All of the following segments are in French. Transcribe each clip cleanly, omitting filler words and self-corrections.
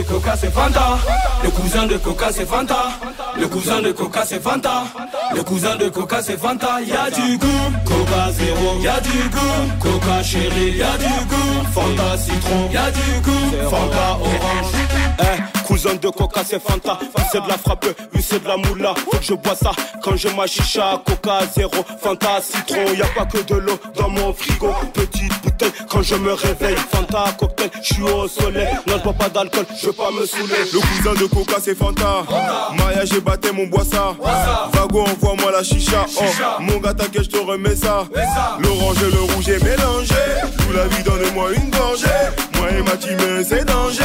Coca c'est Fanta. Le cousin de Coca c'est Fanta. Le cousin de Coca c'est Fanta. Le cousin de Coca c'est Fanta. Y'a du goût, Coca zéro. Y'a du goût, Coca chéri. Y'a du goût, Fanta citron. Y'a du goût, Fanta orange. Cousin de Coca c'est Fanta. Lui c'est de la frappe, lui c'est de la moula. Faut que je bois ça quand j'ai ma chicha. Coca zéro, Fanta citron. Y'a pas que de l'eau dans mon frigo. Petite bouteille quand je me réveille. Fanta cocktail, j'suis au soleil. Non je bois pas d'alcool, je veux pas me saouler. Le cousin de Coca c'est Fanta. Mariage et baptême on boit ça. Vago envoie-moi la chicha. Oh, mon gars t'inquiète je te remets ça. L'orange et le rouge est mélangé. Tout la vie donne-moi une gorgée. Moi et ma team c'est danger.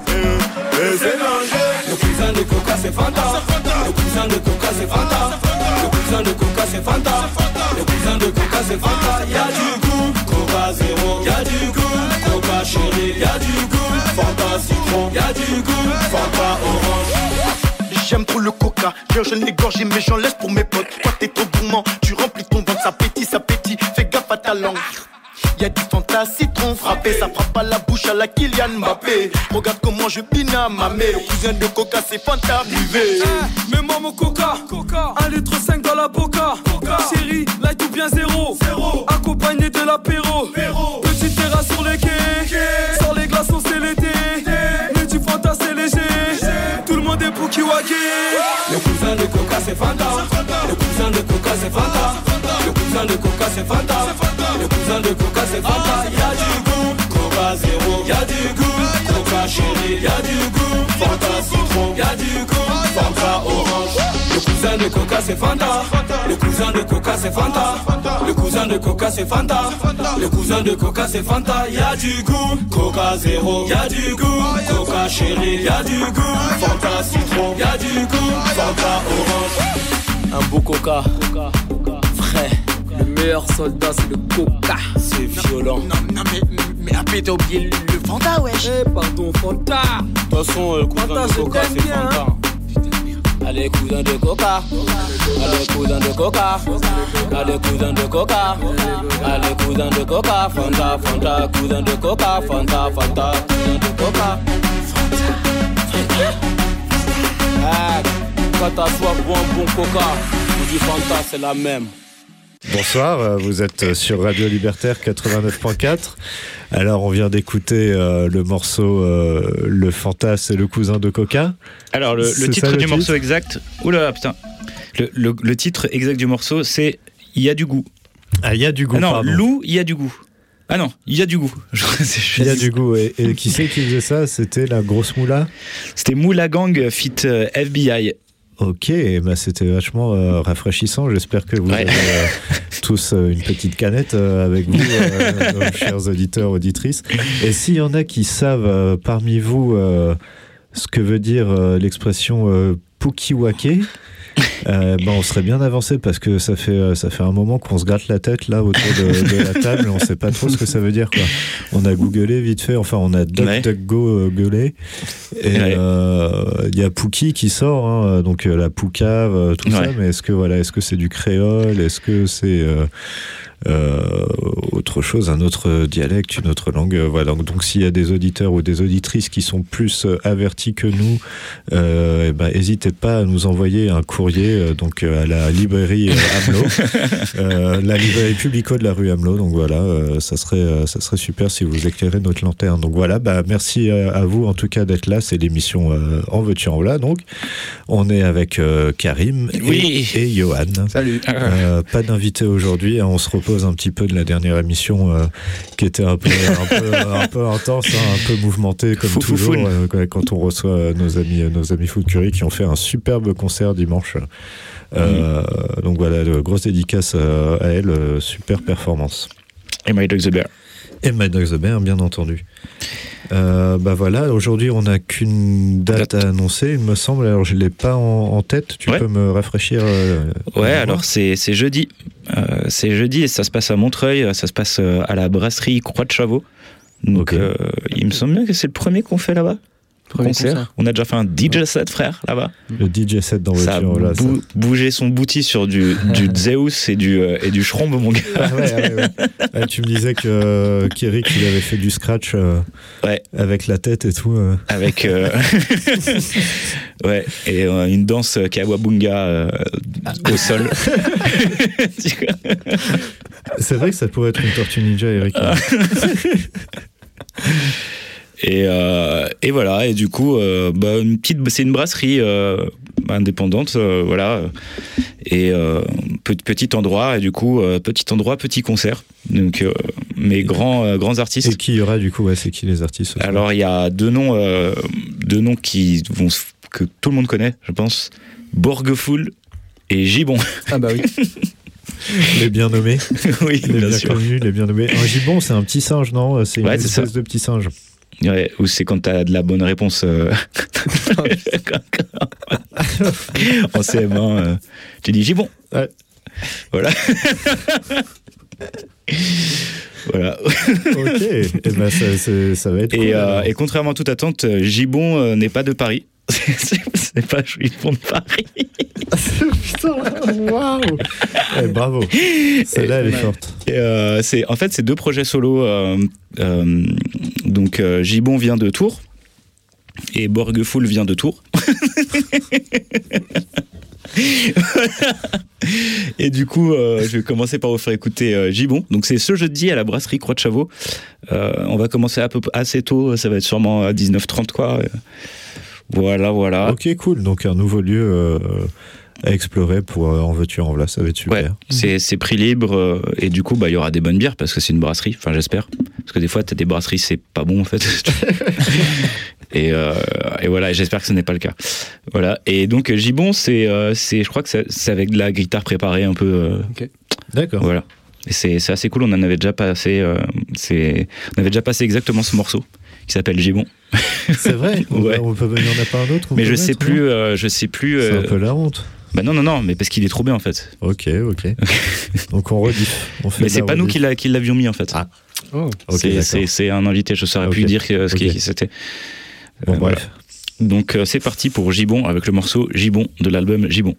C'est danger. Le cousin de Coca c'est Fanta. Le cousin de Coca c'est Fanta. Le cousin de Coca c'est Fanta. Le cousin de Coca c'est Fanta. Y'a du goût, Coca zéro. Y'a du goût, Coca chéri. Y'a du goût, Fanta citron. Y'a du goût, Fanta orange. J'aime trop le coca, je l'ai gorgé mais j'en laisse pour mes potes. Toi t'es trop gourmand, tu remplis ton ventre, ça pétille, fais gaffe à ta langue. Y'a du Fanta citron frappé, ça frappe à la bouche à la Kylian Mbappé. Regarde comment je pine à ma mère, le cousin de Coca c'est Fanta arrivé. Mets-moi mon Coca, 1,5 litre dans la boca. Chérie, light ou bien zéro. Accompagné de l'apéro. Petite terrasse sur les quais. Sors les glaçons c'est l'été. Mais du Fanta c'est léger. Tout le monde est Poukiwake. Le cousin de Coca c'est Fanta. Le cousin de Coca c'est Fanta. Le cousin de Coca c'est Fanta. Le cousin de Coca c'est Fanta. Y'a du goût, Coca zéro. Y'a du goût, Coca chéri. Y'a du goût, Fanta citron. Y'a du goût, Fanta orange. Le cousin de Coca c'est Fanta. Le cousin de Coca c'est Fanta. Le cousin de Coca c'est Fanta. Le cousin de Coca c'est Fanta. Y'a du goût, Coca zéro. Y'a du goût, Coca chéri. Y'a du goût, Fanta citron. Y'a du goût, Fanta orange. Un beau Coca, frais. Le meilleur soldat c'est le Coca. C'est violent. Non mais après t'as oublié le Fanta wesh. Pardon Fanta. De toute façon le cousin de Coca c'est Fanta. Allez cousin de Coca. Allez cousin de Coca. Allez cousin de Coca. Allez cousin de Coca. Fanta, Fanta, cousin de Coca. Fanta, Fanta, cousin de Coca. Ah, quand t'as soif, bois un bon Coca. Ou du Fanta, c'est la même. Bonsoir, vous êtes sur Radio Libertaire 89.4. Alors on vient d'écouter le morceau Le Fanta c'est le cousin de Coca. Alors le titre du morceau exact. Oula putain. Le titre exact du morceau c'est Il y a du goût. Ah il y a du goût. Ah non, pardon. Lou, il y a du goût. Ah non, il y a du goût. Il y a du goût. Et qui c'est qui faisait ça? C'était la grosse moula? C'était Moula Gang fit FBI. Ok, bah c'était vachement rafraîchissant. J'espère que vous avez tous une petite canette avec vous, nos chers auditeurs, auditrices. Et s'il y en a qui savent parmi vous ce que veut dire l'expression Poukiwake, on serait bien avancé parce que ça fait un moment qu'on se gratte la tête là autour de la table et on sait pas trop ce que ça veut dire quoi. On a googlé vite fait, enfin on a DuckDuckGo gueulé et il y a Pouki qui sort hein, donc la Poucave tout ça, mais est-ce que c'est du créole, est-ce que c'est autre chose, un autre dialecte, une autre langue, voilà. Donc s'il y a des auditeurs ou des auditrices qui sont plus avertis que nous, n'hésitez pas à nous envoyer un courrier donc à la librairie Hamelot, la librairie Publico de la rue Hamelot. Donc voilà, ça serait super si vous éclairez notre lanterne. Donc voilà, merci à vous en tout cas d'être là. C'est l'émission En veux-tu en voilà. Donc on est avec Karim et Johan. Salut. Pas d'invité aujourd'hui, hein, on se repose un petit peu de la dernière émission qui était un peu intense, hein, un peu mouvementée comme toujours quand on reçoit nos amis Food Curry qui ont fait un superbe concert dimanche. Donc voilà, grosse dédicace à elle, super performance. Et My Dog the Bear. Et My Dog the Bear, bien entendu. Voilà, aujourd'hui on n'a qu'une date à annoncer, il me semble. Alors je l'ai pas en tête. Tu peux me rafraîchir alors c'est jeudi. C'est jeudi et ça se passe à Montreuil. Ça se passe à la brasserie Croix de Chavaux. Donc il me semble bien que c'est le premier qu'on fait là-bas. concert. On a déjà fait un DJ set, frère, là-bas. Le DJ set dans voiture. Ça a bougé son bouti sur du Zeus et du Schrombe, mon gars. Ouais. Tu me disais que Kirik, il avait fait du scratch avec la tête et tout. Avec ouais, et une danse Kawabunga au sol. C'est vrai que ça pourrait être une Tortue Ninja, Eric. Et voilà, et du coup, c'est une brasserie indépendante, voilà, et petit endroit, et du coup, petit concert, donc mais grands artistes. Et qui y aura du coup, c'est qui les artistes? Alors il y a deux noms que tout le monde connaît, je pense, Borgeful et Gibbon. Ah bah oui. Les bien nommés. Oui, les bien sûr. connus, les bien nommés. Un gibbon, c'est un petit singe, non? C'est une espèce de petit singe. Ouais, ou c'est quand t'as de la bonne réponse en CM1, tu dis gibbon. Ouais. Voilà. Voilà. Ok, et ben ça va être cool. Et contrairement à toute attente, Gibbon n'est pas de Paris. C'est pas Gibbon de Paris. Putain, waouh. Bravo. Celle-là, elle est forte. C'est deux projets solo. Donc Gibbon vient de Tours et Borgeful vient de Tours. Et du coup, je vais commencer par vous faire écouter Gibbon. Donc c'est ce jeudi à la brasserie Croix de Chavaux. On va commencer assez tôt. Ça va être sûrement à 19h30 quoi. Voilà. Ok, cool. Donc un nouveau lieu à explorer pour En veux-tu en voilà, ça va être super. Ouais, c'est prix libre et du coup il y aura des bonnes bières parce que c'est une brasserie, enfin j'espère, parce que des fois t'as des brasseries c'est pas bon en fait. et voilà, et j'espère que ce n'est pas le cas. Voilà, et donc Gibbon je crois que c'est avec de la guitare préparée un peu. Ok. D'accord. Voilà, et c'est assez cool. On en avait déjà passé exactement ce morceau qui s'appelle Gibbon. C'est vrai. Ouais. Il n'y en a pas un autre. Mais je sais plus. C'est un peu la honte. Bah non, mais parce qu'il est trop bien en fait. Ok. Donc on redit. Mais c'est pas nous qui l'avions mis en fait. Ah. Oh. Okay, c'est un invité. Je saurais plus dire ce qui c'était. Bon, bref. Donc c'est parti pour Gibbon avec le morceau Gibbon de l'album Gibbon.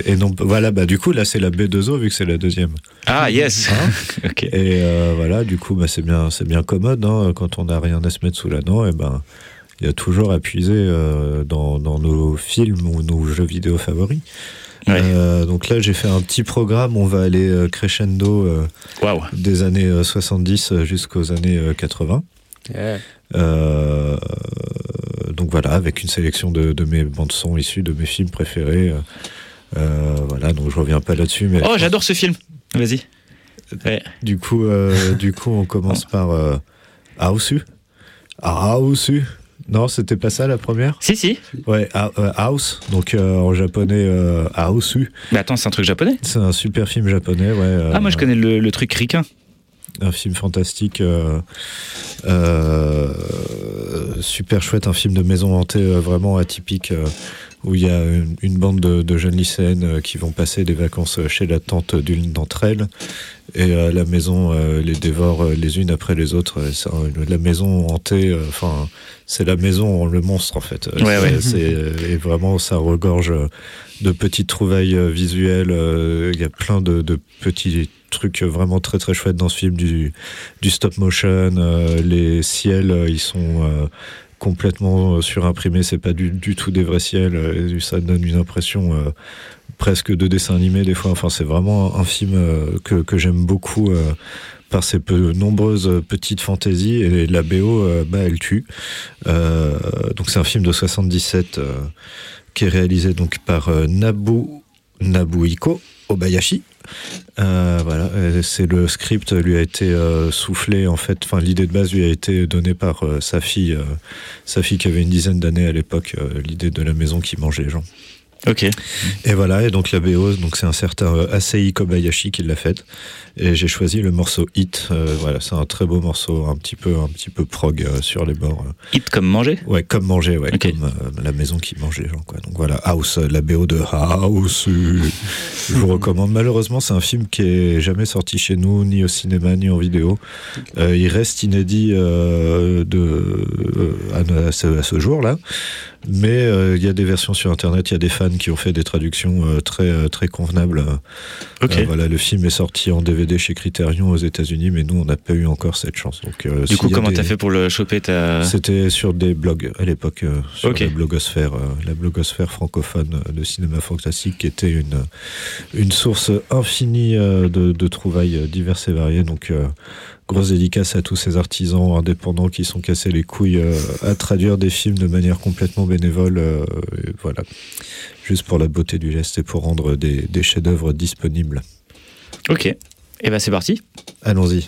Et non, voilà, bah du coup là c'est la B2O vu que c'est la deuxième. Ah yes. Ok. Et voilà, du coup bah c'est bien commode hein, quand on n'a rien à se mettre sous la dent. Et ben il y a toujours à puiser dans nos films ou nos jeux vidéo favoris. Ouais. Donc là j'ai fait un petit programme, on va aller crescendo Waouh. des années 70 jusqu'aux années 80. Yeah. Donc voilà, avec une sélection de mes bandes son issues de mes films préférés. Voilà, donc je reviens pas là-dessus. Mais Oh, j'adore ce film. Vas-y. Ouais. Du coup, on commence par Aosu. Aosu. Non, c'était pas ça la première. Si. Ouais, House. Donc en japonais, Aosu. Mais attends, c'est un truc japonais. C'est un super film japonais, ouais. Ah, moi je connais le truc ricain. Un film fantastique, super chouette, un film de maison hantée vraiment atypique, où il y a une bande de jeunes lycéennes qui vont passer des vacances chez la tante d'une d'entre elles, et la maison les dévore les unes après les autres. La maison hantée, c'est la maison, le monstre en fait. Ouais. Et vraiment, ça regorge de petites trouvailles visuelles. Il y a plein de petits trucs vraiment très très chouettes dans ce film, du stop motion, les ciels ils sont complètement surimprimés, c'est pas du tout des vrais ciels, ça donne une impression presque de dessin animé des fois. Enfin c'est vraiment un film que j'aime beaucoup par ses nombreuses petites fantaisies, et la BO elle tue. Donc c'est un film de 77 qui est réalisé donc par Nobuhiko Obayashi. Voilà, c'est le script lui a été soufflé en fait. Enfin, l'idée de base lui a été donnée par sa fille qui avait une dizaine d'années à l'époque. L'idée de la maison qui mange les gens. Ok. Et voilà, et donc la BO, donc c'est un certain Asei Kobayashi qui l'a faite. Et j'ai choisi le morceau Hit. Voilà, c'est un très beau morceau, un petit peu prog sur les bords. Hit comme manger. Ouais, comme manger, ouais, okay. Comme la maison qui mange les gens, quoi. Donc voilà, House, la BO de House. Je vous recommande. Malheureusement, c'est un film qui est jamais sorti chez nous, ni au cinéma, ni en vidéo. Il reste inédit à ce jour-là. Mais il y a des versions sur internet, il y a des fans qui ont fait des traductions très, très convenables. Okay. Voilà, le film est sorti en DVD chez Criterion aux États-Unis, mais nous on n'a pas eu encore cette chance. Donc, du coup, comment t'as fait pour le choper C'était sur des blogs à l'époque, sur okay. la blogosphère francophone de cinéma fantastique, qui était une source infinie de trouvailles diverses et variées. Donc grosse dédicace à tous ces artisans indépendants qui sont cassés les couilles à traduire des films de manière complètement bénévole. Voilà, juste pour la beauté du geste et pour rendre des chefs-d'œuvre disponibles. Ok, et ben c'est parti. Allons-y.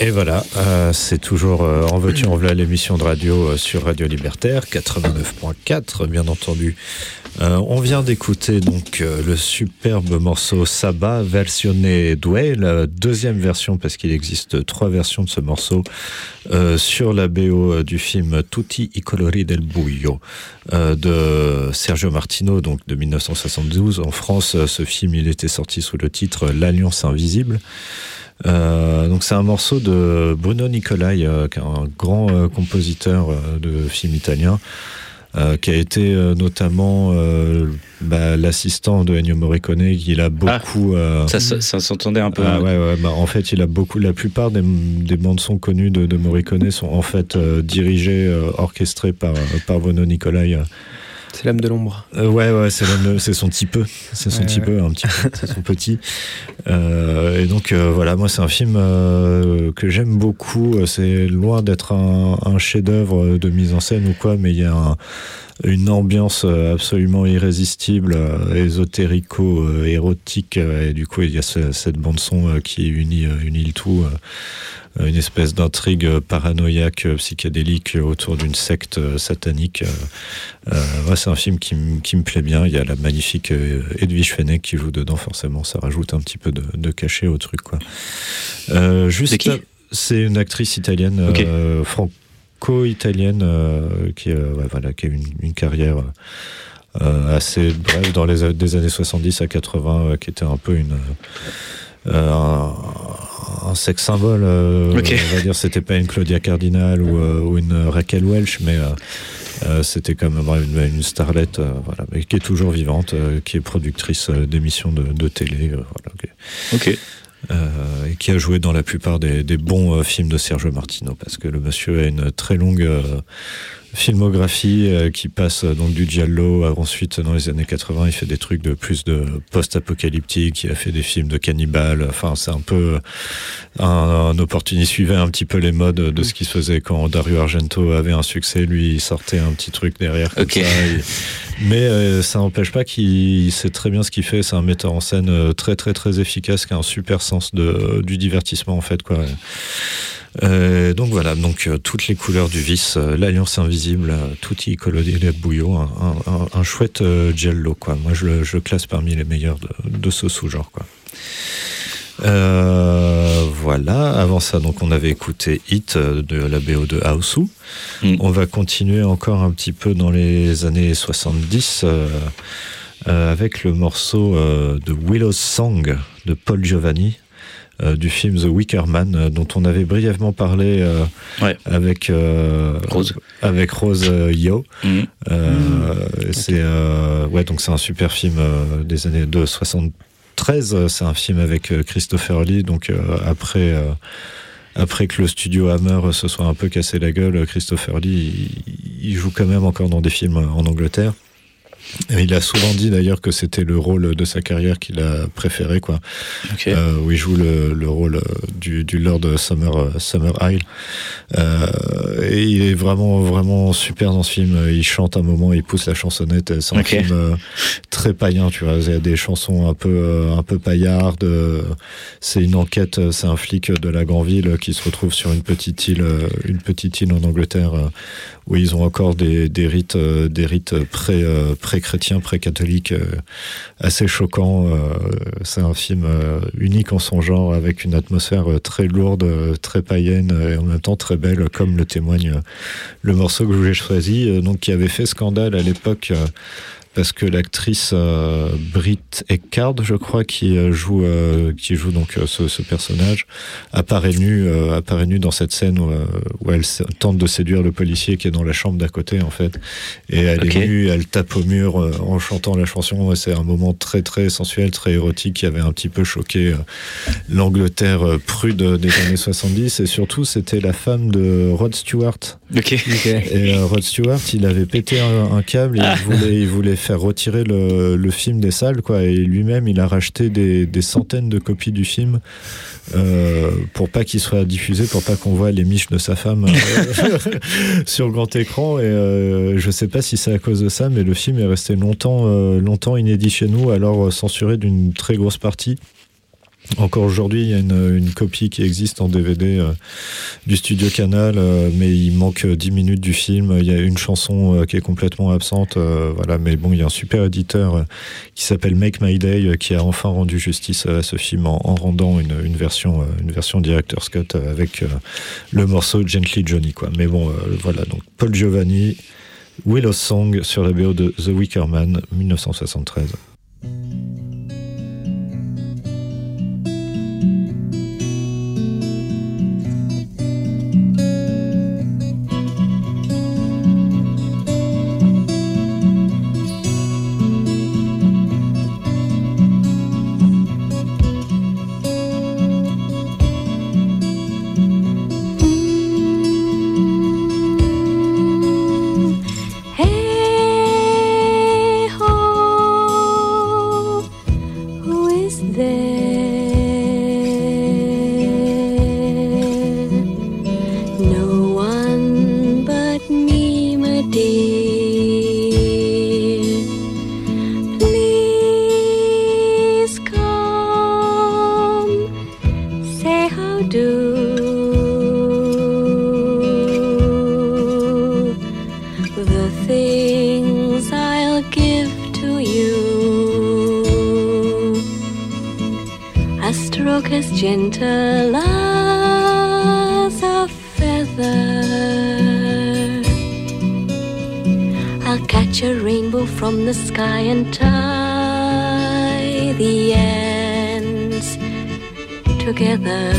Et voilà, c'est toujours En veux-tu en voilà l'émission de radio sur Radio Libertaire 89.4 bien entendu. On vient d'écouter donc le superbe morceau Saba versionné Due, la deuxième version parce qu'il existe 3 versions de ce morceau sur la BO du film Tutti i colori del buio de Sergio Martino, donc de 1972. En France, ce film il était sorti sous le titre L'Alliance invisible. Donc c'est un morceau de Bruno Nicolai, qui est un grand compositeur de films italiens, qui a été notamment l'assistant de Ennio Morricone, qu'il a beaucoup... Ça s'entendait un peu. En fait, il a beaucoup... La plupart des bandes-sons connues de Morricone sont en fait dirigées, orchestrées par Bruno Nicolai. C'est l'âme de l'ombre. C'est son petit peu. C'est son petit peu, un petit peu. C'est son petit. Et donc, voilà, moi, c'est un film que j'aime beaucoup. C'est loin d'être un chef-d'œuvre de mise en scène ou quoi, mais il y a une ambiance absolument irrésistible, ésotérico-érotique. Et du coup, il y a cette bande-son qui unit le tout. Une espèce d'intrigue paranoïaque, psychédélique autour d'une secte satanique. C'est un film qui me plaît bien. Il y a la magnifique Edwige Fenech qui joue dedans, forcément. Ça rajoute un petit peu de cachet au truc, quoi. C'est qui ? C'est une actrice italienne, okay. Franco-italienne, qui a eu une carrière assez brève dans des années 70 à 80, qui était un peu un sex symbole, on va dire. C'était pas une Claudia Cardinal ou une Raquel Welch, mais c'était quand même une starlette, mais qui est toujours vivante, qui est productrice d'émissions de télé, et qui a joué dans la plupart des bons films de Sergio Martino, parce que le monsieur a une très longue filmographie qui passe donc du giallo. Ensuite, dans les années 80, il fait des trucs de post-apocalyptique. Il a fait des films de cannibales. Enfin, c'est un peu un opportuniste. Il suivait un petit peu les modes de ce qui se faisait quand Dario Argento avait un succès. Lui, il sortait un petit truc derrière comme ça. Mais ça n'empêche pas qu'il sait très bien ce qu'il fait. C'est un metteur en scène très très très efficace, qui a un super sens du divertissement, en fait, quoi. Donc voilà, toutes les couleurs du vice, l'Alliance invisible, Tutti i colori del buio, un chouette giallo, quoi. Moi, je le classe parmi les meilleurs de ce sous-genre, quoi. Voilà. Avant ça, donc, on avait écouté Hit de la BO de Hausu. On va continuer encore un petit peu dans les années 70 avec le morceau de Willow's Song de Paul Giovanni, du film The Wicker Man, dont on avait brièvement parlé avec Rose Yo. Donc c'est un super film des années de 73. C'est un film avec Christopher Lee. Donc après que le studio Hammer se soit un peu cassé la gueule, Christopher Lee il joue quand même encore dans des films en Angleterre. Et il a souvent dit d'ailleurs que c'était le rôle de sa carrière qu'il a préféré, quoi. Où il joue le rôle du Lord Summer Isle. Et il est vraiment vraiment super dans ce film. Il chante un moment, il pousse la chansonnette. C'est un film très païen, tu vois. Il y a des chansons un peu paillardes. C'est une enquête. C'est un flic de la Granville qui se retrouve sur une petite île en Angleterre, où ils ont encore des rites pré-chrétiens, pré-catholiques, assez choquants. C'est un film unique en son genre, avec une atmosphère très lourde, très païenne, et en même temps très belle, comme le témoigne le morceau que j'ai choisi, donc qui avait fait scandale à l'époque, parce que l'actrice Britt Eckard, je crois, qui joue donc ce personnage, apparaît nue dans cette scène où elle tente de séduire le policier qui est dans la chambre d'à côté, en fait, et elle est nue, elle tape au mur en chantant la chanson, et c'est un moment très très sensuel, très érotique, qui avait un petit peu choqué l'Angleterre prude des années 70, et surtout c'était la femme de Rod Stewart. Et Rod Stewart, il avait pété un câble, et il voulait faire retirer le film des salles, quoi, et lui-même il a racheté des centaines de copies du film pour pas qu'il soit diffusé, pour pas qu'on voit les miches de sa femme sur grand écran, et je sais pas si c'est à cause de ça, mais le film est resté longtemps inédit chez nous, alors censuré d'une très grosse partie. Encore aujourd'hui, il y a une copie qui existe en DVD du studio Canal, mais il manque 10 minutes du film. Il y a une chanson qui est complètement absente. Voilà, mais bon, il y a un super éditeur qui s'appelle Make My Day qui a enfin rendu justice à ce film en rendant une version Director's Cut avec le morceau Gently Johnny, quoi. Mais bon, voilà, donc Paul Giovanni, Willow's Song sur la BO de The Wicker Man, 1973. Gentle as a feather, I'll catch a rainbow from the sky and tie the ends together.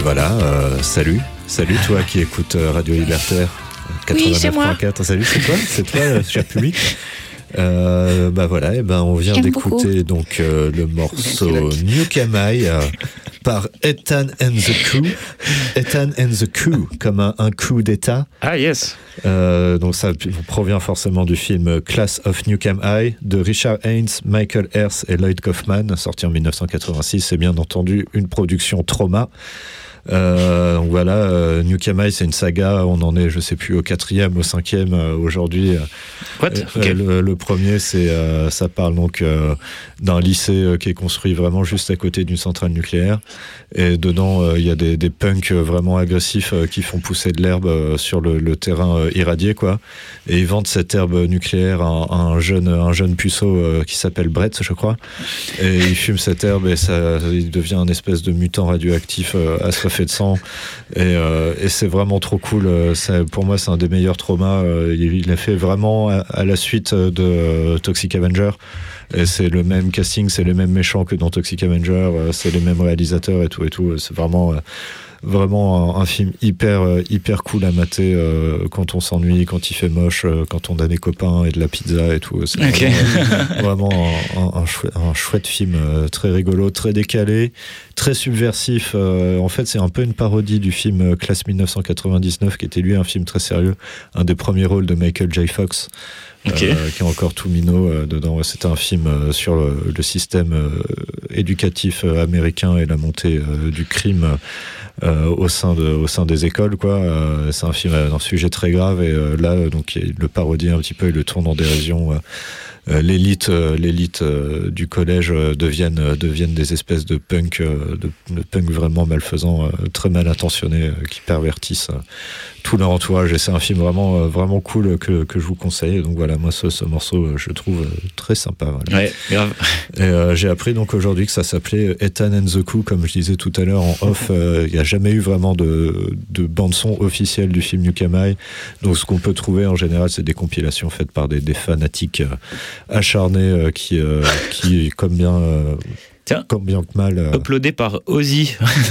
voilà, salut toi qui écoutes Radio Libertaire 89.4. Salut, c'est toi, cher public. Voilà, et on vient d'écouter donc le morceau Nukem High par Ethan and the Crew. Ethan and the Crew, comme un coup d'État. Ah yes. Donc ça provient forcément du film Class of Nukem High de Richard Haynes, Michael Hers et Lloyd Kaufman, sorti en 1986. C'est bien entendu une production Trauma. Donc voilà, Nukem High, c'est une saga, on en est, je sais plus, au 4e, au 5e aujourd'hui. Okay. Le premier, ça parle donc d'un lycée qui est construit vraiment juste à côté d'une centrale nucléaire. Et dedans, il y a des punks vraiment agressifs qui font pousser de l'herbe sur le terrain irradié, quoi. Et ils vendent cette herbe nucléaire à un jeune puceau qui s'appelle Brett, je crois. Et il fume cette herbe et il devient un espèce de mutant radioactif assoiffé de sang. Et c'est vraiment trop cool. Pour moi, c'est un des meilleurs traumas. Il a fait vraiment à la suite de Toxic Avenger. Et c'est le même casting, c'est les mêmes méchants que dans Toxic Avenger, c'est les mêmes réalisateurs et tout. C'est vraiment un film hyper cool à mater quand on s'ennuie, quand il fait moche, quand on a des copains et de la pizza et tout. C'est vraiment un chouette film, très rigolo, très décalé, très subversif. En fait, c'est un peu une parodie du film Classe 1999, qui était lui un film très sérieux, un des premiers rôles de Michael J. Fox. Qui est encore tout minot dedans. C'était un film sur le système éducatif américain et la montée du crime au sein des écoles, quoi. C'est un film d'un sujet très grave et là donc il le parodie un petit peu, il le tourne en dérision. L'élite du collège deviennent des espèces de punk vraiment malfaisants, très mal intentionnés, qui pervertissent tout leur entourage. Et c'est un film vraiment cool que je vous conseille. Donc voilà, moi ce morceau je le trouve très sympa. Voilà. Ouais, grave. Et j'ai appris donc aujourd'hui que ça s'appelait Ethan and the Coup, comme je disais tout à l'heure en off. Il n'y a jamais eu vraiment de bande son officielle du film Nukem High. Donc ce qu'on peut trouver en général, c'est des compilations faites par des fanatiques acharnés qui comme bien que mal. Uploadé par Ozzy.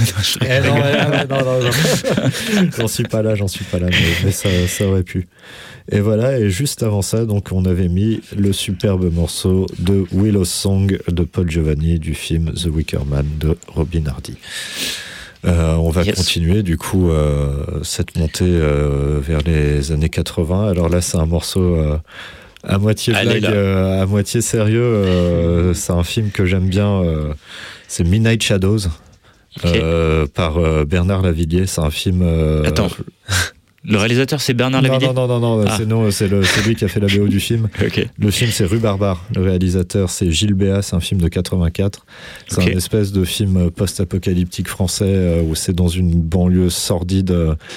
Non. J'en suis pas là, mais ça aurait pu. Et voilà, et juste avant ça, donc on avait mis le superbe morceau de Willow Song de Paul Giovanni du film The Wicker Man de Robin Hardy. On va continuer du coup cette montée vers les années 80. Alors là, c'est un morceau à moitié blague, à moitié sérieux. C'est un film que j'aime bien. C'est Midnight Shadows, par Bernard Lavilliers. C'est un film. Attends. Le réalisateur, c'est Bernard Lavilliers ? Non, c'est lui qui a fait la BO du film. Okay. Le film, c'est Rue Barbare. Le réalisateur, c'est Gilles Béat. C'est un film de 84. C'est un espèce de film post-apocalyptique français où c'est dans une banlieue sordide.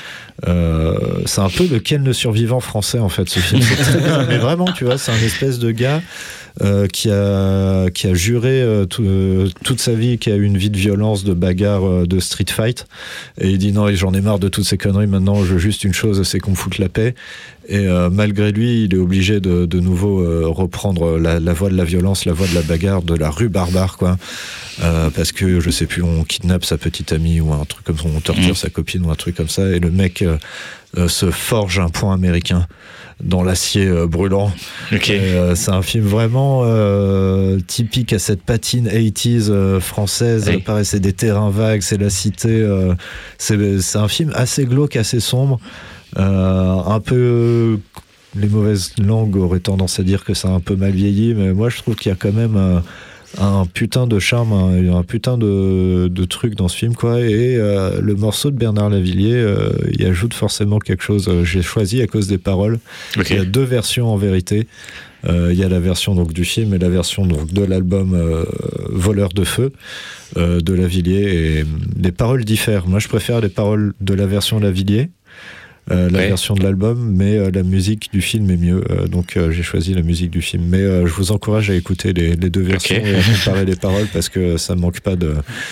C'est un peu le Ken le survivant français, en fait, ce film. C'est très bien, mais vraiment, tu vois, c'est un espèce de gars qui a juré toute sa vie, qui a eu une vie de violence, de bagarre, de street fight, et il dit non, j'en ai marre de toutes ces conneries, maintenant je veux juste une chose, c'est qu'on me foute la paix. Et malgré lui, il est obligé de nouveau reprendre la voie de la violence, la voie de la bagarre, de la rue barbare, quoi. Parce que, je sais plus, on kidnappe sa petite amie ou un truc comme ça, on torture sa copine ou un truc comme ça, et le mec se forge un poing américain dans l'acier brûlant. C'est un film vraiment typique à cette patine 80s française. Pareil, c'est des terrains vagues, c'est la cité. C'est un film assez glauque, assez sombre. Un peu, les mauvaises langues auraient tendance à dire que c'est un peu mal vieilli, mais moi je trouve qu'il y a quand même un putain de charme, un putain de truc dans ce film, quoi. Et le morceau de Bernard Lavilliers, il ajoute forcément quelque chose. J'ai choisi à cause des paroles. Il y a deux versions en vérité. Il y a la version donc du film et la version donc de l'album Voleur de feu de Lavilliers, et les paroles diffèrent. Moi je préfère les paroles de la version Lavilliers, version de l'album, mais la musique du film est mieux, donc j'ai choisi la musique du film, mais je vous encourage à écouter les deux versions et à comparer les paroles, parce que ça manque pas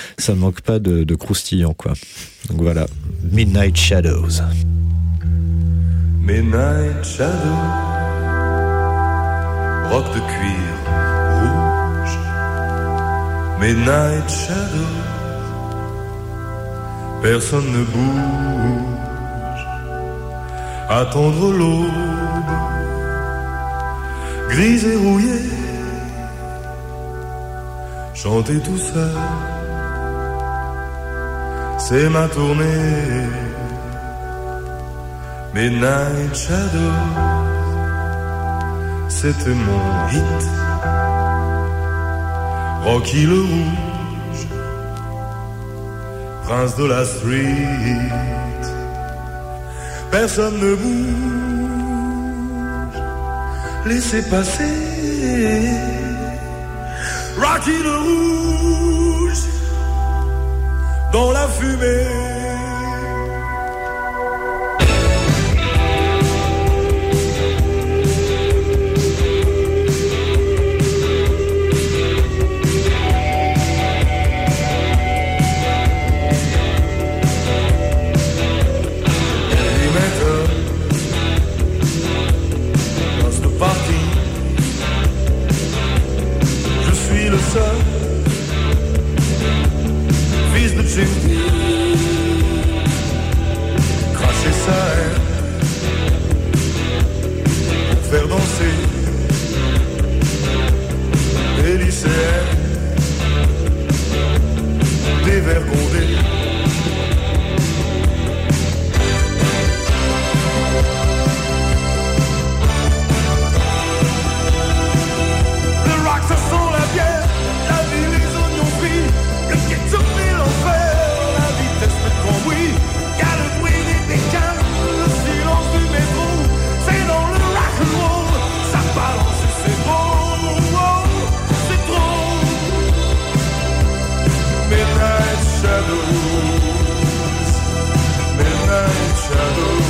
de croustillant, quoi. Donc voilà, Midnight Shadows. Midnight Shadows, roc de cuir rouge. Midnight Shadows, personne ne bouge. Attendre l'aube, grise et rouillée, chanter tout seul, c'est ma tournée. Midnight Shadows, c'était mon hit. Rocky le rouge, prince de la street. Personne ne bouge, laissez passer. Rocky le rouge, dans la fumée. Fils de Jimmy, cracher sa haine pour faire danser des lycéennes, des vergondés. Le rock ça sent la bière, la vie, les oignons frits, le ketchup et l'enfer, la vitesse de cambouis, y'a le bruit des bécanes, le silence du métro, c'est dans le rock'n'roll, ça balance et c'est trop, oh, c'est trop. Midnight Shadows, Midnight Shadows.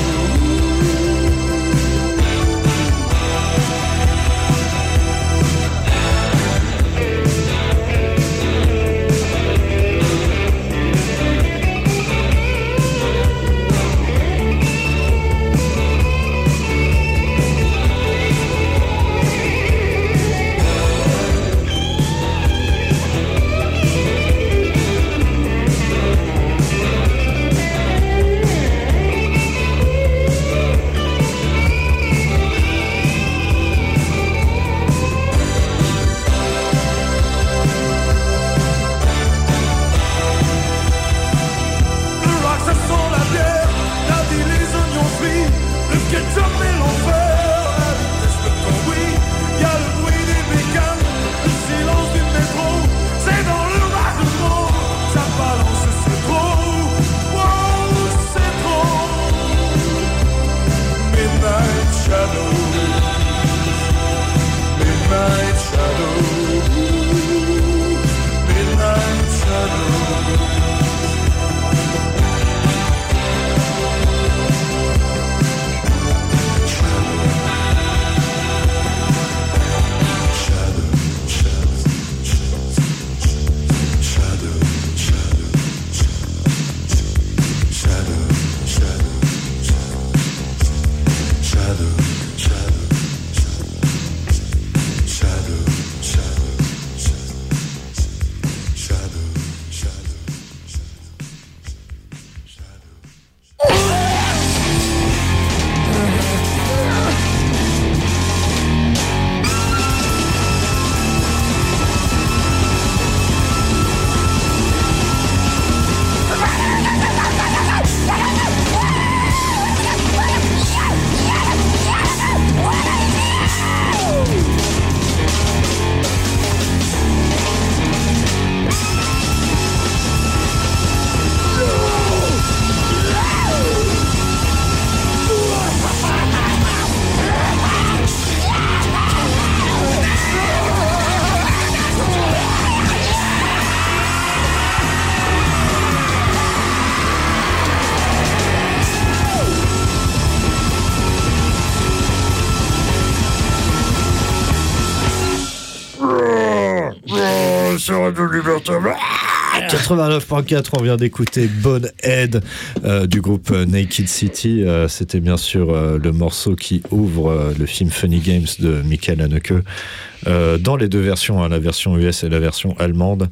sur Radio Liberté. 89.4, on vient d'écouter Bonehead du groupe Naked City. C'était bien sûr le morceau qui ouvre le film Funny Games de Michael Haneke. Dans les deux versions, la version US et la version allemande.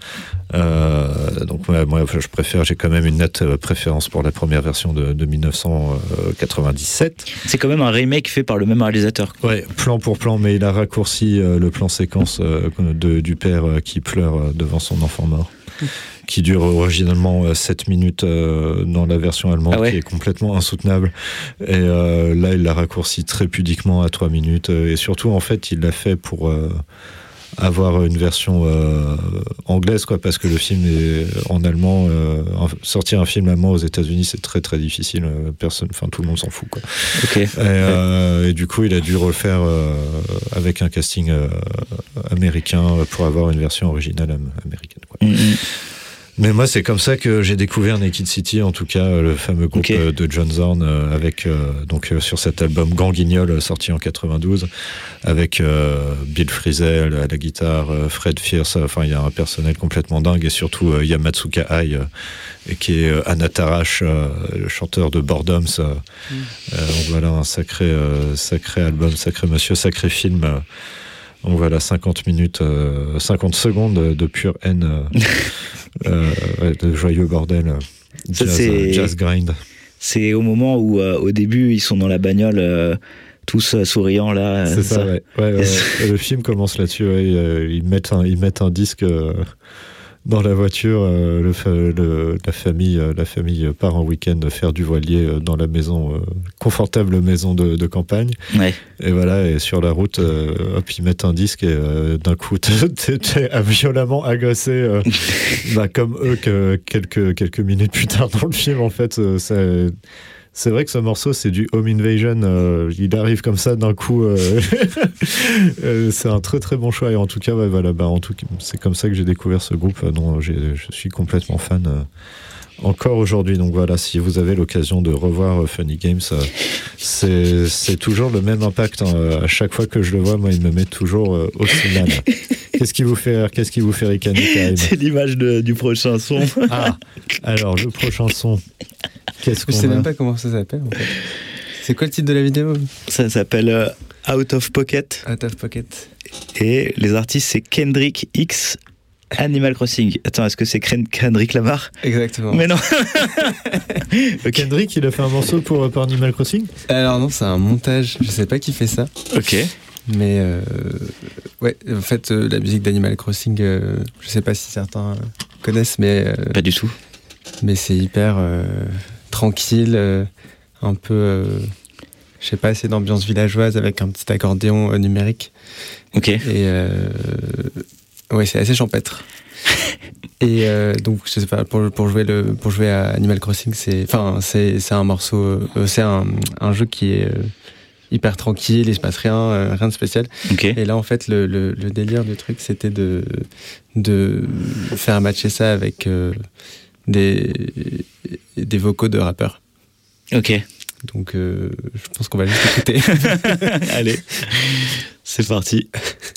Donc moi, je préfère, j'ai quand même une nette préférence pour la première version de 1997. C'est quand même un remake fait par le même réalisateur. Ouais, plan pour plan, mais il a raccourci le plan séquence du père qui pleure devant son enfant mort. Qui dure originalement 7 minutes dans la version allemande, qui est complètement insoutenable. Et là, il l'a raccourci très pudiquement à 3 minutes. Et surtout, en fait, il l'a fait pour avoir une version anglaise, quoi, parce que le film est en allemand. Sortir un film allemand aux États-Unis, c'est très très difficile. Tout le monde s'en fout, quoi. Okay. Et du coup, il a dû refaire avec un casting américain pour avoir une version originale américaine, quoi. Mais moi, c'est comme ça que j'ai découvert Naked City, en tout cas, le fameux groupe de John Zorn, avec sur cet album Ganguignol, sorti en 92, avec Bill Frisell à la guitare, Fred Fierce, il y a un personnel complètement dingue, et surtout Yamatsuka Ai, qui est Anna Tarash, le chanteur de Boredoms. Donc voilà, un sacré album, sacré monsieur, sacré film. Donc voilà, 50 secondes de pure haine, de joyeux bordel, jazz grind. C'est au moment où, au début, ils sont dans la bagnole, tous souriants, là. C'est ça, ouais. Le film commence là-dessus, ils mettent un disque dans la voiture, la famille part en week-end faire du voilier dans la maison, confortable maison de campagne. Ouais. Et voilà, et sur la route, ils mettent un disque et d'un coup, t'es violemment agressé, comme eux quelques minutes plus tard dans le film. En fait, c'est vrai que ce morceau, c'est du Home Invasion. Il arrive comme ça d'un coup. C'est un très très bon choix. Et en tout cas, c'est comme ça que j'ai découvert ce groupe dont je suis complètement fan encore aujourd'hui. Donc voilà, si vous avez l'occasion de revoir Funny Games, c'est toujours le même impact. À chaque fois que je le vois, moi, il me met toujours au final. Qu'est-ce qui vous fait ricaner, Karim ? C'est l'image du prochain son. Alors le prochain son. Je sais même pas comment ça s'appelle, en fait. C'est quoi le titre de la vidéo ? Ça s'appelle Out of Pocket. Out of Pocket. Et les artistes, c'est Kendrick X, Animal Crossing. Attends, est-ce que c'est Kendrick Lamar ? Exactement. Mais non. Kendrick, il a fait un morceau pour Animal Crossing ? Alors non, c'est un montage. Je sais pas qui fait ça. Ok. Mais ouais, en fait, la musique d'Animal Crossing, je sais pas si certains connaissent, mais pas du tout. Mais c'est hyper tranquille, un peu, je sais pas, c'est d'ambiance villageoise avec un petit accordéon numérique. Ok. Et ouais, c'est assez champêtre. Et donc, je sais pas, pour jouer à Animal Crossing, c'est un morceau, c'est un jeu qui est hyper tranquille, il se passe rien de spécial. Okay. Et là, en fait, le délire du truc, c'était de faire matcher ça avec des vocaux de rappeurs. Ok. Donc je pense qu'on va juste écouter. Allez, c'est parti.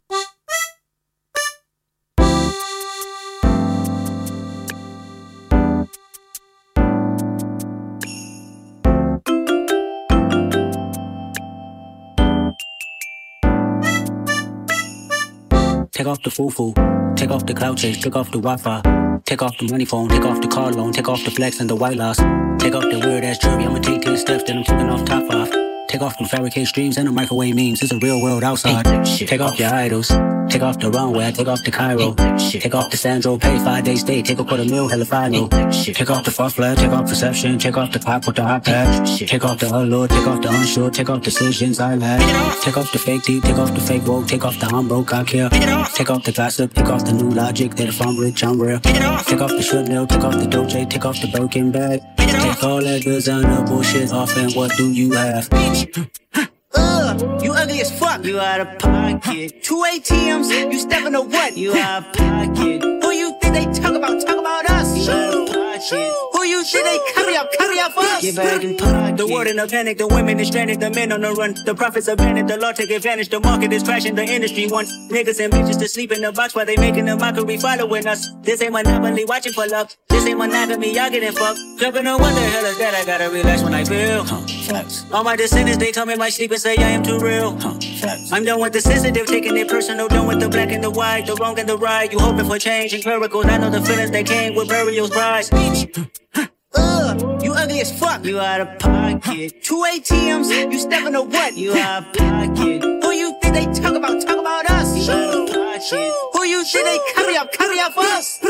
Take off the foo-foo, take off the cloud chase, take off the Wi-Fi, take off the money phone, take off the car loan, take off the flex and the white loss, take off the weird ass jewelry, I'ma take 10 steps, then I'm taking off top 5. Take off them fabricated streams and the microwave memes, it's a real world outside. Take off your idols, take off the runway, take off the Cairo, take off the Sandro, pay 5-day stay, take a $250,000, hella final. Take off the far flag, take off perception, take off the clock with the hot patch, take off the allure, take off the unsure, take off decisions I lack. Take off the fake deep, take off the fake woke, take off the I'm broke, I care. Take off the gossip, take off the new logic, that if I'm rich, I'm real. Take off the Chanel, take off the Dolce, take off the Birkin bag. Take all that designer bullshit off and what do you have? You ugly as fuck. You out of pocket. 2 ATMs, you stepping to what? You out of pocket. Who you think they talk about us? You out of pocket. Who you think they carry up for us? Get back in pocket. The world in a panic, the women is stranded, the men on the run. The profits are panic, the law take advantage. The market is crashing, the industry wants niggas and bitches to sleep in the box while they making a mockery following us. This ain't monopoly, watching for luck. This ain't monogamy, y'all getting fucked. Jumping on what the hell is that? I gotta relax when I feel. All my descendants, they come in my sleep and say I am too real. I'm done with the sensitive, taking it personal. Done with the black and the white, the wrong and the right. You hoping for change and miracles. I know the feelings that came with burials, brides. You ugly as fuck. You out of pocket. 2 ATMs, you stepping to what? You out of pocket. Who you think they talk about us? You out of pocket. Who you think they carry up for us?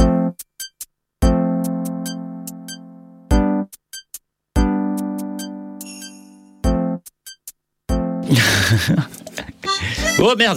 Oh merde.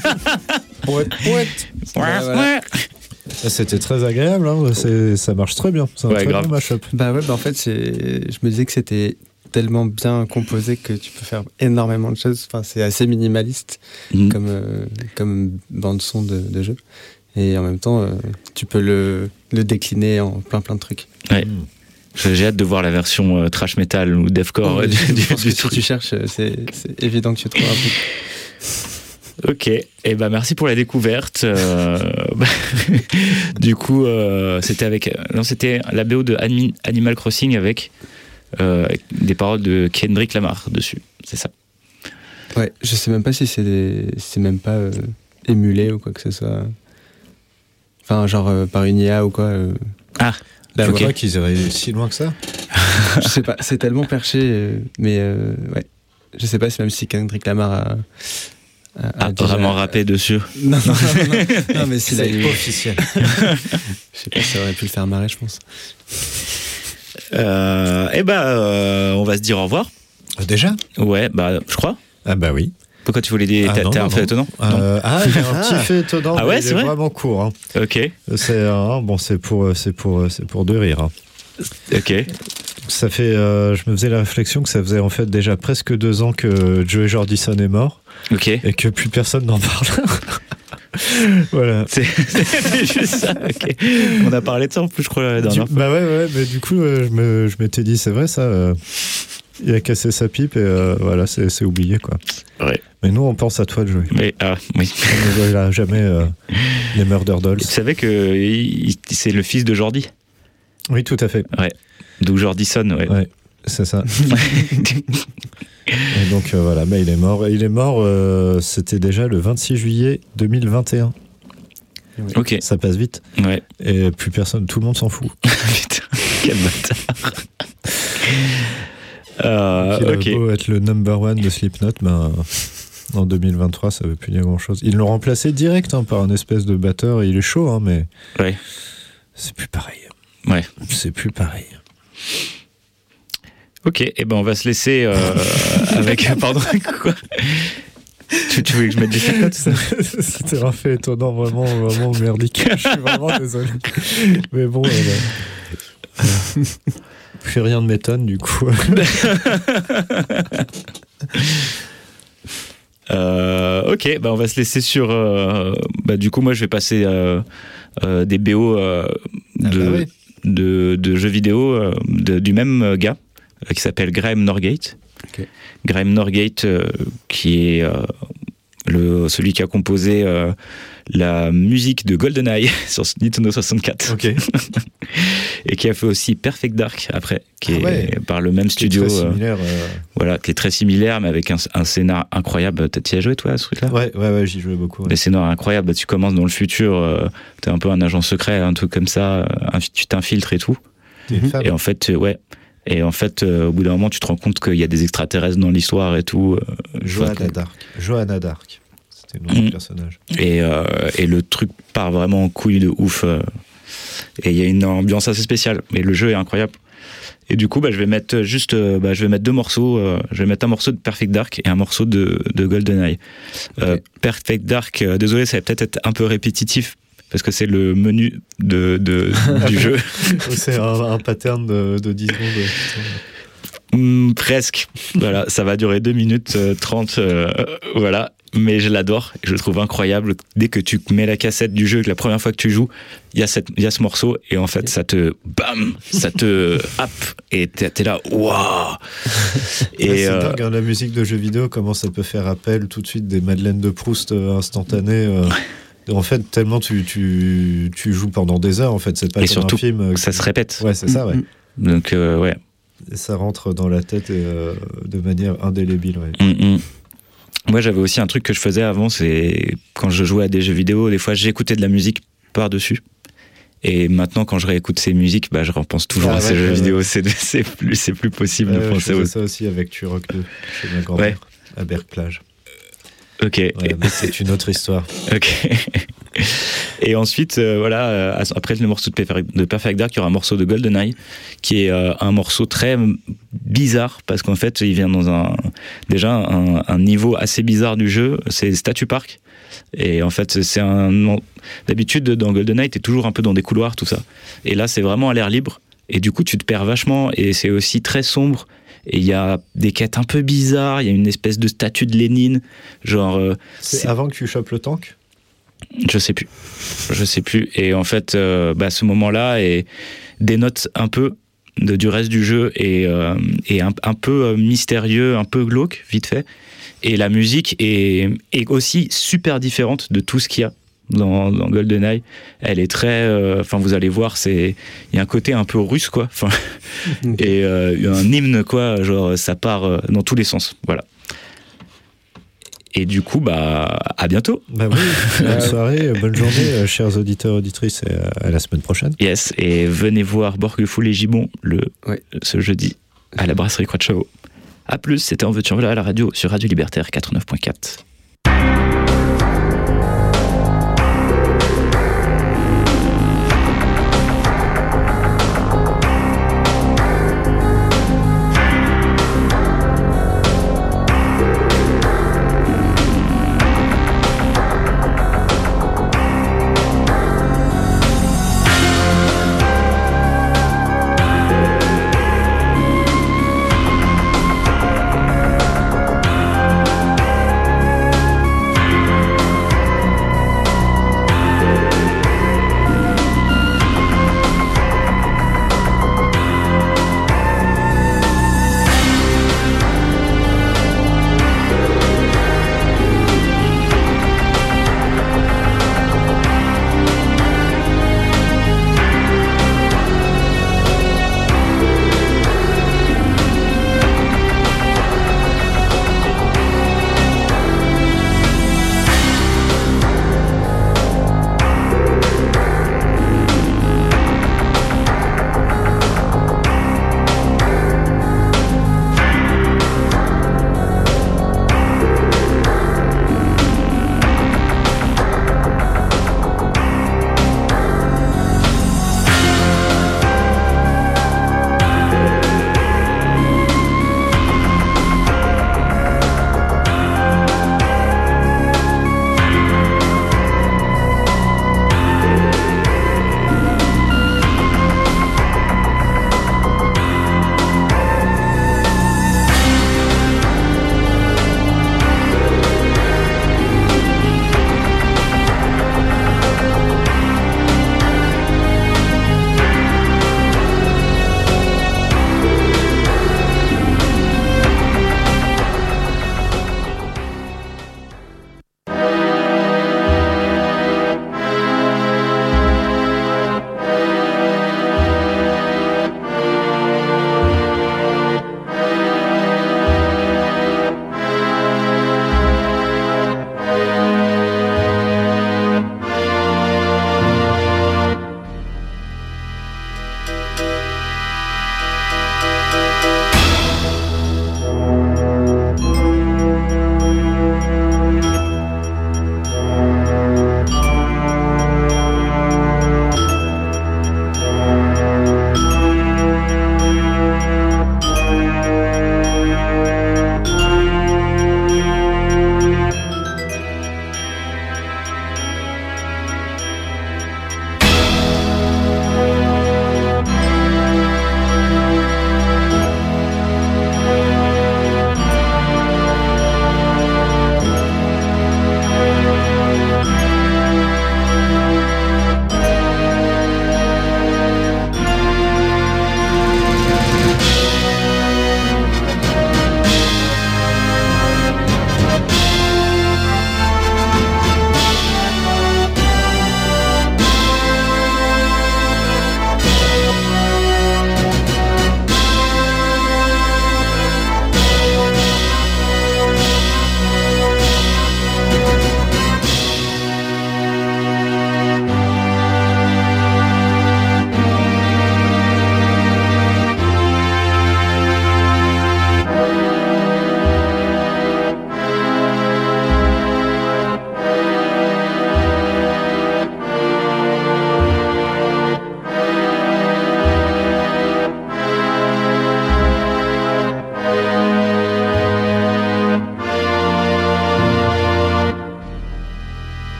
C'était très agréable, hein. Ça marche très bien. C'est un très bon mashup. Bah ouais, en fait, je me disais que c'était tellement bien composé que tu peux faire énormément de choses. Enfin, c'est assez minimaliste comme bande son de jeu. Et en même temps, tu peux le décliner en plein de trucs. Ouais. J'ai hâte de voir la version trash metal ou deathcore du truc. Si tu cherches, c'est évident que tu trouves un truc. Ok, et ben merci pour la découverte. Du coup, c'était la BO de Animal Crossing avec des paroles de Kendrick Lamar dessus, c'est ça. Ouais, je sais même pas si c'est même pas émulé ou quoi que ce soit. Enfin, genre par une IA ou quoi. Ah. Je vois pas qu'ils iraient si loin que ça. Je sais pas, c'est tellement perché, mais ouais. Je sais pas si même si Kendrick Lamar a vraiment rappé dessus. Non, mais s'il c'est officiel. Je sais pas si ça aurait pu le faire marrer, je pense. On va se dire au revoir. Déjà ? Ouais, je crois. Ah bah oui. Pourquoi tu voulais dire t'as un fait étonnant il y a un petit fait étonnant. Ah ouais, c'est vrai. Vraiment court. Hein. Ok. C'est pour de rire. Hein. Ok. Ça fait, je me faisais la réflexion que ça faisait en fait déjà presque 2 ans que Joey Jordison est mort. Ok. Et que plus personne n'en parle. Voilà. C'est juste ça. Ok. On a parlé de ça en plus, je crois, la dernière fois. Bah ouais, mais du coup, je m'étais dit, c'est vrai ça. Il a cassé sa pipe et voilà, c'est oublié quoi. Ouais. Mais nous, on pense à toi, Joey. Mais oui. On ne verra jamais les Murder Dolls. Tu savais que c'est le fils de Jordi ? Oui, tout à fait. Ouais. D'où Jordison, ouais. Ouais, c'est ça. Et donc voilà, mais il est mort. Il est mort, c'était déjà le 26 juillet 2021. Ok. Ça passe vite. Ouais. Et plus personne, tout le monde s'en fout. Putain, quel bâtard. Il a beau être le number one de Slipknot, en 2023, ça veut plus dire grand-chose. Ils l'ont remplacé direct par un espèce de batteur. Il est chaud, hein, mais c'est plus pareil. Ouais. C'est plus pareil. Ok, et on va se laisser avec... Pardon, quoi ? Tu voulais que je mette du Slipknot ? C'était un fait étonnant, vraiment merdique. Je suis vraiment désolé. Mais bon... Plus rien ne m'étonne du coup. Ok, on va se laisser sur. Du coup, moi, je vais passer des BO de jeux vidéo du même gars qui s'appelle Graham Norgate. Okay. Graham Norgate, qui est celui qui a composé la musique de GoldenEye sur Nintendo 64. Ok. Et qui a fait aussi Perfect Dark après, qui est par le même studio. Qui est très similaire. Voilà, qui est très similaire, mais avec un scénar incroyable. T'y as joué, toi, à ce truc-là ? Ouais, j'y jouais beaucoup. Ouais. Les scénars incroyables. Tu commences dans le futur, t'es un peu un agent secret, un truc comme ça, tu t'infiltres et tout. Et en fait, au bout d'un moment, tu te rends compte qu'il y a des extraterrestres dans l'histoire et tout. Johanna Dark. C'était le nom du personnage. Et le truc part vraiment en couille de ouf. Et il y a une ambiance assez spéciale. Mais le jeu est incroyable. Et du coup, je vais mettre deux morceaux. Je vais mettre un morceau de Perfect Dark et un morceau de GoldenEye. Okay. Perfect Dark, désolé, ça va peut-être être un peu répétitif parce que c'est le menu du jeu. C'est un pattern de 10 secondes. Presque. Voilà, ça va durer 2 minutes 30. Voilà. Mais je l'adore, je le trouve incroyable. Dès que tu mets la cassette du jeu, que la première fois que tu joues, il y a ce morceau, et en fait, ça te happe, et t'es là, waouh! Et c'est dingue, hein, la musique de jeux vidéo, comment ça peut faire appel tout de suite des Madeleines de Proust instantanées. En fait, tellement tu joues pendant des heures, en fait, c'est pas et comme surtout, un film. Ça se répète. Ouais, c'est ça, ouais. Donc, ouais. Et ça rentre dans la tête de manière indélébile, ouais. Moi, j'avais aussi un truc que je faisais avant, c'est quand je jouais à des jeux vidéo, des fois j'écoutais de la musique par-dessus. Et maintenant, quand je réécoute ces musiques, je repense toujours à ces jeux vidéo. C'est plus possible de penser je faisais ça aussi avec Turok 2, chez ma grand-mère, à Berck-Plage. Ok. Ouais, mais c'est une autre histoire. Ok. Et ensuite, après le morceau de Perfect Dark, il y aura un morceau de GoldenEye, qui est un morceau très bizarre, parce qu'en fait, il vient dans un niveau assez bizarre du jeu, c'est Statue Park. Et en fait, d'habitude, dans GoldenEye, t'es toujours un peu dans des couloirs, tout ça. Et là, c'est vraiment à l'air libre. Et du coup, tu te perds vachement, et c'est aussi très sombre. Et il y a des quêtes un peu bizarres, il y a une espèce de statue de Lénine, genre... c'est avant que tu chopes le tank ? Je sais plus. Et en fait, ce moment-là dénote un peu du reste du jeu, et un peu mystérieux, un peu glauque, vite fait. Et la musique est aussi super différente de tout ce qu'il y a dans GoldenEye. Elle est très... vous allez voir, il y a un côté un peu russe, quoi. Et un hymne, quoi. Genre, ça part dans tous les sens. Voilà. Et du coup, à bientôt. Oui, bonne soirée, bonne journée, chers auditeurs, auditrices, et à la semaine prochaine. Yes, et venez voir Borgefou et Gibbon ce jeudi à la brasserie Croix de Chavaux. A plus, c'était En veux-tu en voilà à la radio sur Radio Libertaire 89.4.